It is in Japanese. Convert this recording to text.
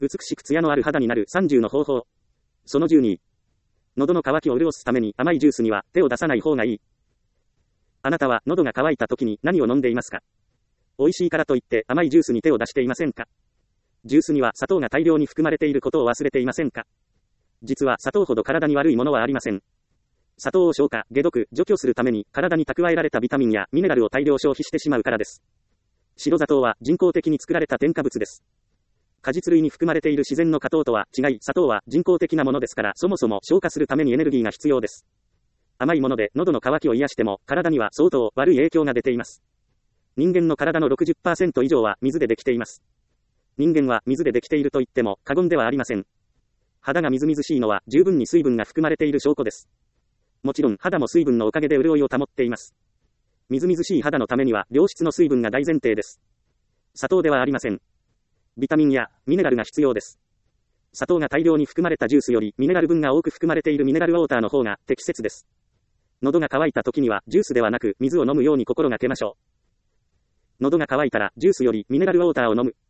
美しく艶のある肌になる30の方法。その12。喉の渇きを潤すために甘いジュースには手を出さない方がいい。あなたは喉が渇いた時に何を飲んでいますか？美味しいからといって甘いジュースに手を出していませんか？ジュースには砂糖が大量に含まれていることを忘れていませんか？実は砂糖ほど体に悪いものはありません。砂糖を消化、解毒、除去するために体に蓄えられたビタミンやミネラルを大量消費してしまうからです。白砂糖は人工的に作られた添加物です。果実類に含まれている自然の果糖とは違い、砂糖は人工的なものですから、そもそも消化するためにエネルギーが必要です。甘いもので喉の渇きを癒しても、体には相当悪い影響が出ています。人間の体の 60% 以上は水でできています。人間は水でできていると言っても過言ではありません。肌がみずみずしいのは十分に水分が含まれている証拠です。もちろん肌も水分のおかげで潤いを保っています。みずみずしい肌のためには良質の水分が大前提です。砂糖ではありません。ビタミンやミネラルが必要です。砂糖が大量に含まれたジュースよりミネラル分が多く含まれているミネラルウォーターの方が適切です。喉が渇いた時にはジュースではなく水を飲むように心がけましょう。喉が渇いたらジュースよりミネラルウォーターを飲む。